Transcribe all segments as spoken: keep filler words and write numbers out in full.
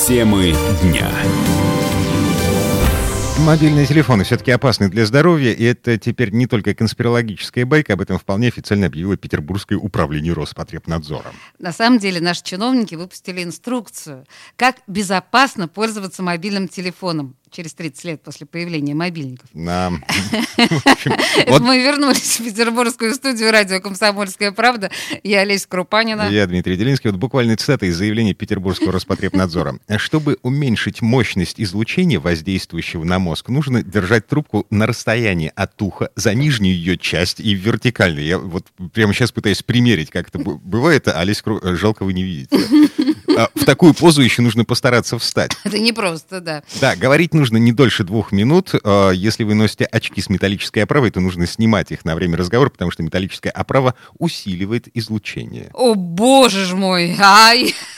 Темы дня. Мобильные телефоны все-таки опасны для здоровья, и это теперь не только конспирологическая байка, об этом вполне официально объявило Петербургское управление Роспотребнадзора. На самом деле наши чиновники выпустили инструкцию, как безопасно пользоваться мобильным телефоном через тридцать лет после появления мобильников. Да. Это мы вернулись в петербургскую студию радио «Комсомольская правда». Я Олеся Крупанина. Я Дмитрий Делинский. Вот буквально цитата из заявления Петербургского Роспотребнадзора. Чтобы уменьшить мощность излучения, воздействующего на мозг, нужно держать трубку на расстоянии от уха за нижнюю ее часть и вертикально. Я вот прямо сейчас пытаюсь примерить, как это бывает, а Олеся Кру... жалко, вы не видите. В такую позу еще нужно постараться встать. Это непросто, да. Да, говорить нужно не дольше двух минут. Если вы носите очки с металлической оправой, то нужно снимать их на время разговора, потому что металлическая оправа усиливает излучение. О, боже ж мой! А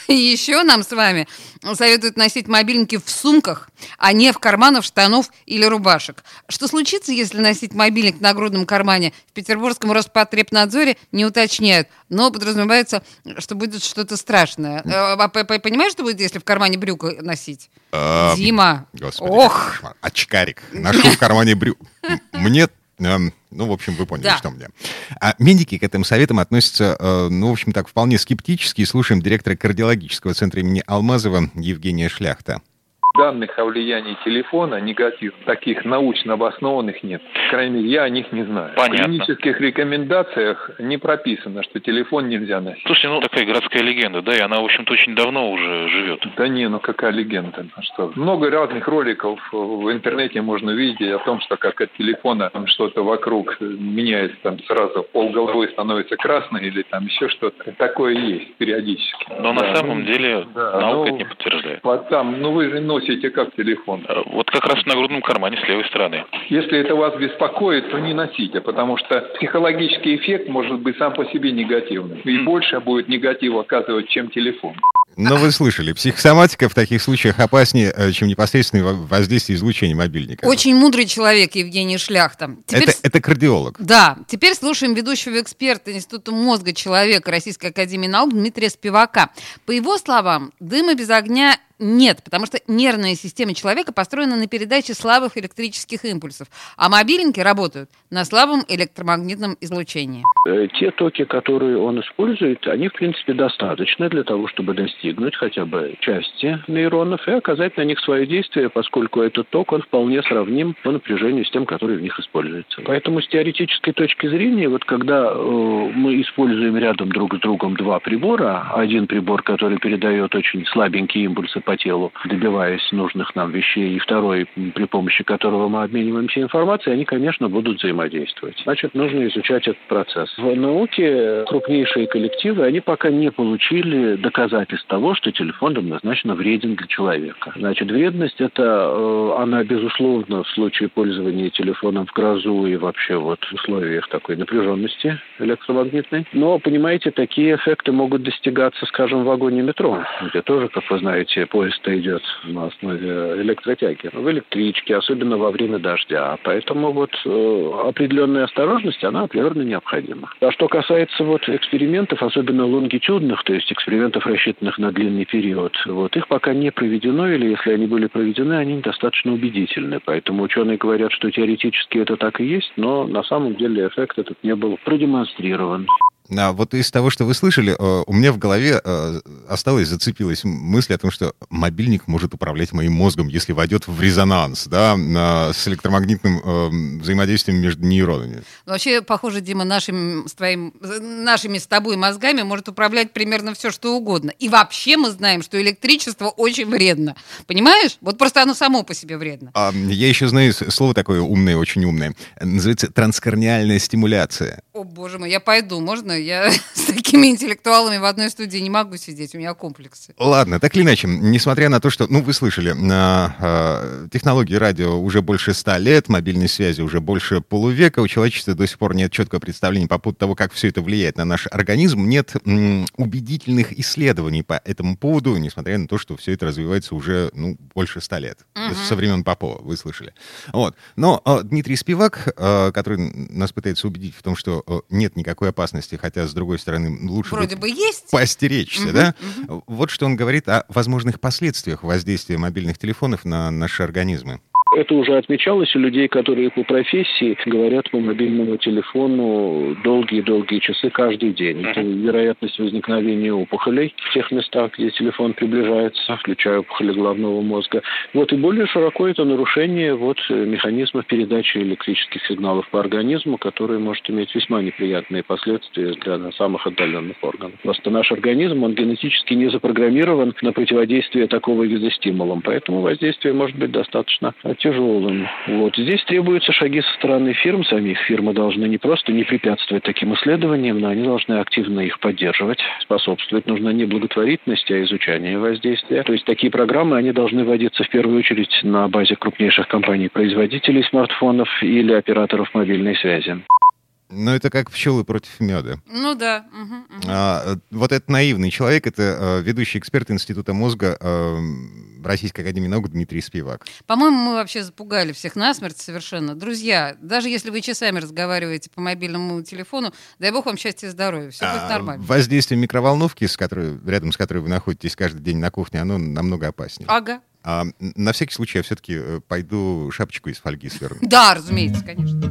еще нам с вами советуют носить мобильники в сумках, а не в карманах штанов или рубашек. Что случится, если носить мобильник в нагрудном кармане? В Петербургском Роспотребнадзоре не уточняют, но подразумевается, что будет что-то страшное. А понимаешь, что будет, если в кармане брюк носить? А, Дима! Господи, ох! Очкарик. Ношу в кармане брюк. Мне... Ну, в общем, вы поняли, да. что у меня. А медики к этим советам относятся, ну, в общем, так, вполне скептически. Слушаем директора кардиологического центра имени Алмазова Евгения Шляхта. Данных о влиянии телефона негативных, таких научно обоснованных нет. По крайней мере, я о них не знаю. Понятно. В клинических рекомендациях не прописано, что телефон нельзя носить. Слушайте, ну такая городская легенда, да, и она, в общем-то, очень давно уже живет. Да не, ну какая легенда, ну что. Много разных роликов в интернете можно увидеть о том, что как от телефона там что-то вокруг меняется, там сразу полголовы становится красной или там еще что-то. Такое есть периодически. Но да, на самом ну, деле да, наука ну, это не подтверждает. Там, ну вы же носите как телефон? Вот как раз в нагрудном кармане с левой стороны. Если это вас беспокоит, то не носите, потому что психологический эффект может быть сам по себе негативным. И mm. больше будет негатив оказывать, чем телефон. Но вы слышали, психосоматика в таких случаях опаснее, чем непосредственное воздействие излучения мобильника. Очень мудрый человек Евгений Шляхта. Теперь... Это, это кардиолог. Да. Теперь слушаем ведущего эксперта Института мозга человека Российской академии наук Дмитрия Спивака. По его словам, дыма без огня нет, потому что нервная система человека построена на передаче слабых электрических импульсов, а мобильники работают на слабом электромагнитном излучении. Те токи, которые он использует, они, в принципе, достаточны для того, чтобы достигнуть хотя бы части нейронов и оказать на них свое действие, поскольку этот ток, он вполне сравним по напряжению с тем, который в них используется. Поэтому с теоретической точки зрения, вот когда э, мы используем рядом друг с другом два прибора, один прибор, который передает очень слабенькие импульсы по телу, добиваясь нужных нам вещей, и второй, при помощи которого мы обмениваемся информацией, они, конечно, будут взаимодействовать. Значит, нужно изучать этот процесс. В науке крупнейшие коллективы, они пока не получили доказательств того, что телефон однозначно вреден для человека. Значит, вредность это, она, безусловно, в случае пользования телефоном в грозу и вообще вот в условиях такой напряженности электромагнитной. Но, понимаете, такие эффекты могут достигаться, скажем, в вагоне метро, где тоже, как вы знаете, поезд-то идет на основе электротяги. В электричке, особенно во время дождя. Поэтому вот э, определенная осторожность, она априорно необходима. А что касается вот экспериментов, особенно лонгитюдных, то есть экспериментов, рассчитанных на длинный период, вот их пока не проведено, или если они были проведены, они недостаточно убедительны. Поэтому ученые говорят, что теоретически это так и есть, но на самом деле эффект этот не был продемонстрирован. А вот из того, что вы слышали, у меня в голове осталась, зацепилась мысль о том, что мобильник может управлять моим мозгом, если войдет в резонанс, да, с электромагнитным взаимодействием между нейронами. Вообще, похоже, Дима, нашим, с твоим, нашими с тобой мозгами может управлять примерно все, что угодно. И вообще мы знаем, что электричество очень вредно. Понимаешь? Вот просто оно само по себе вредно. А, я еще знаю слово такое умное, очень умное. Называется транскраниальная стимуляция. О, боже мой, я пойду, можно? Я с такими интеллектуалами в одной студии не могу сидеть, у меня комплексы. Ладно, так или иначе, несмотря на то, что, ну, вы слышали, э, технологии радио уже больше ста лет, мобильной связи уже больше полувека, у человечества до сих пор нет четкого представления по поводу того, как все это влияет на наш организм, нет м, убедительных исследований по этому поводу, несмотря на то, что все это развивается уже, ну, больше ста лет, uh-huh. со времен Попова, вы слышали. Вот. Но э, Дмитрий Спивак, э, который нас пытается убедить в том, что э, нет никакой опасности, хотя, с другой стороны, лучше Вроде бы есть. поостеречься, Угу, да? угу. Вот что он говорит о возможных последствиях воздействия мобильных телефонов на наши организмы. Это уже отмечалось у людей, которые по профессии говорят по мобильному телефону долгие-долгие часы каждый день. Это вероятность возникновения опухолей в тех местах, где телефон приближается, включая опухоли головного мозга. Вот и более широко это нарушение вот механизмов передачи электрических сигналов по организму, который может иметь весьма неприятные последствия для самых отдаленных органов. Просто наш организм, он генетически не запрограммирован на противодействие такого вида стимулам, поэтому воздействие может быть достаточно тяжелым. Вот. Здесь требуются шаги со стороны фирм самих. Фирмы должны не просто не препятствовать таким исследованиям, но они должны активно их поддерживать, способствовать. Нужна не благотворительность, а изучение воздействия. То есть такие программы, они должны вводиться в первую очередь на базе крупнейших компаний-производителей смартфонов или операторов мобильной связи. Ну, это как пчелы против меда. Ну да. Угу, угу. А, вот этот наивный человек, это а, ведущий эксперт Института мозга а, Российской академии наук Дмитрий Спивак. По-моему, мы вообще запугали всех насмерть совершенно. Друзья, даже если вы часами разговариваете по мобильному телефону, дай бог вам счастья и здоровья, все будет А, нормально. Воздействие микроволновки, с которой, рядом с которой вы находитесь каждый день на кухне, оно намного опаснее. Ага. А, на всякий случай я все-таки пойду шапочку из фольги сверну. Да, разумеется, конечно.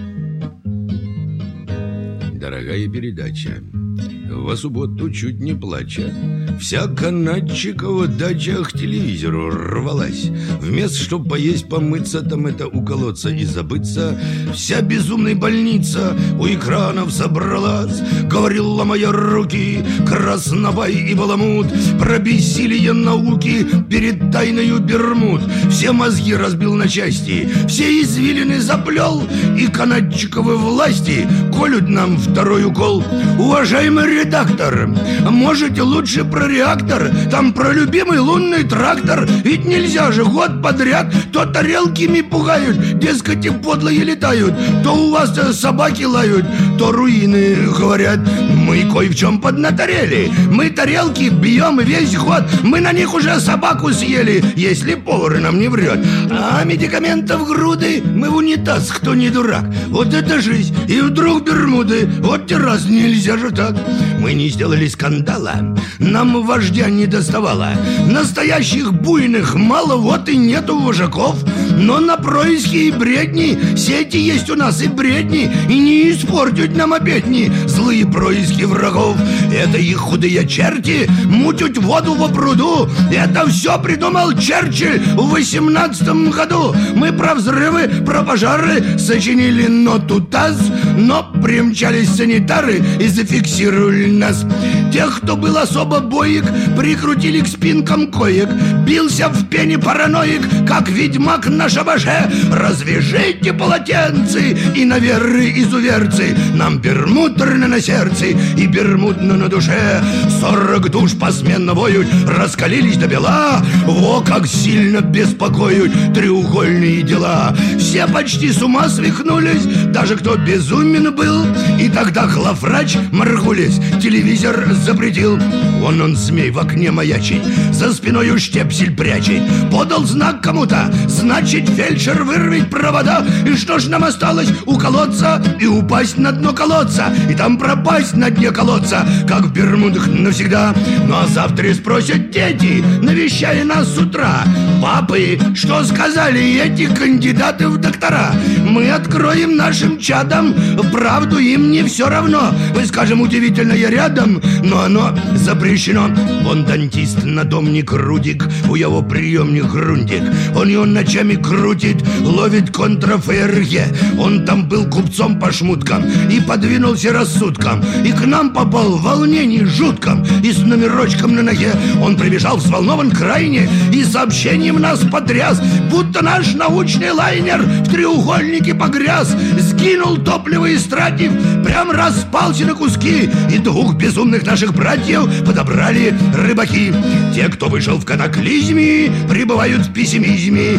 Дорогая передача, во субботу чуть не плача, вся канадчикова дача к телевизору рвалась. Вместо чтоб поесть, помыться, там это уколоться и забыться, вся безумная больница у экранов собралась. Говорил, ломая руки, Краснобай и Баламут про бессилие науки перед тайною Бермуд. Все мозги разбил на части, все извилины заплел, и канадчиковы власти колют нам второй укол. Уважаемый редактор, можете лучше про реактор, там про любимый лунный трактор. Ведь нельзя же год подряд то тарелками пугают, дескать, и подлые летают, то у вас собаки лают, то руины говорят. Мы кое в чем поднаторели, мы тарелки бьем весь год, мы на них уже собаку съели, если повар нам не врет. А медикаментов груды, мы в унитаз, кто не дурак. Вот это жизнь, и вдруг Бермуды, вот те раз нельзя же так. Мы не сделали скандала, нам вождя не доставало. Настоящих буйных мало, вот и нету вожаков. Но на происки и бредни сети есть у нас и бредни, и не испортят нам обедни злые происки врагов. Это их худые черти мутят воду во пруду. Это все придумал Черчилль в восемнадцатом году. Мы про взрывы, про пожары сочинили ноту ТАСС, но примчались санитары и зафиксировали нас. Тех, кто был особо боек, прикрутили к спинкам коек. Бился в пене параноик, как ведьмак на шабаше. Развяжите полотенцы, иноверы, изуверцы. Нам пермутрно на сердце и бермудно на душе. Сорок душ посменно воют, раскалились до бела. Во, как сильно беспокоят треугольные дела. Все почти с ума свихнулись, даже кто безумен был. И тогда главврач Маргулис телевизор запретил. Вон он, змей, в окне маячит, за спиною штепсель прячет. Подал знак кому-то, значит, фельдшер вырвет провода. И что ж нам осталось? Уколоться и упасть на дно колодца, и там пропасть на дне колодца, как в Бермудах навсегда. Ну а завтра спросят дети, навещая нас с утра: папы, что сказали эти кандидаты в доктора? Мы откроем нашим чадам, правду им не все равно. Мы скажем, удивительно, я рядом, но оно запрещено. Вон дантист надомник Рудик, у его приемник Грундик. Он его ночами крутит, ловит контра-ФРГ. Он там был купцом по шмуткам и подвинулся рассудком, и к нам попал в волнении жутком, и с номерочком на ноге. Он прибежал взволнован крайне и сообщением нас потряс, будто наш научный лайнер в треугольнике погряз. Сгинул топливо истратив, прям распался на куски, и двух безумных наших братьев подобрали рыбаки. Те, кто вышел в катаклизме, пребывают в пессимизме. Их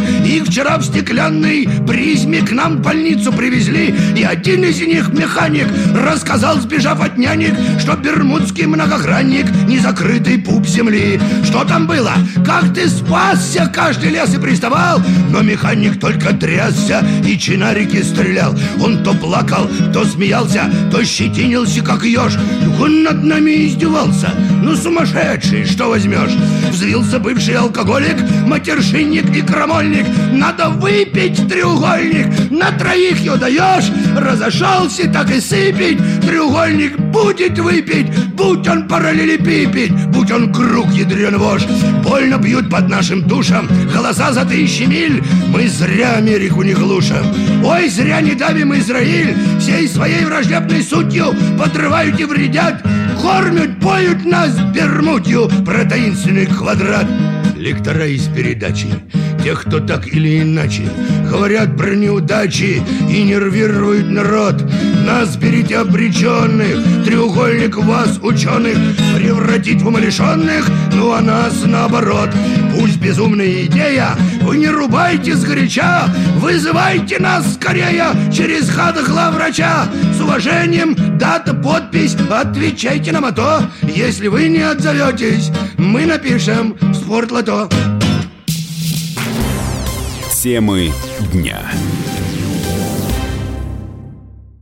вчера в стеклянной призме к нам в больницу привезли, и один из них, механик, рассказал, сбежав от нянек, что бермудский многогранник — незакрытый пуп земли. Что там было? Как ты спасся? Каждый лес и приставал, но механик только трясся и чинарики стрелял. Он то плакал, то смеялся, то щетинился, как еж. Он над нами издевался. Ну, сумасшедший, что возьмешь? Взвился бывший алкоголик, матершинник и крамольник. Надо выпить треугольник, на троих ее даешь. Разошелся, так и сыпить. Треугольник будет выпить, будь он параллелепипед, будь он круг ядрен вож. Больно бьют под нашим душам голоса за тысячи миль. Мы зря Америку не глушим. Ой, зря не давим Израиль. Всей своей враждебной сутью подрывают и вредят. Кормят, поют нас бермудью про таинственный квадрат. Лектора из передачи, тех, кто так или иначе говорят про неудачи и нервируют народ. Нас берите обреченных, треугольник вас, ученых, превратить в умалишенных, ну а нас наоборот. Пусть безумная идея, вы не рубайте сгоряча, вызывайте нас скорее через хат главврача. С уважением, дата, подпись, отвечайте нам, а то, если вы не отзоветесь, мы напишем в Спортлото. Темы дня.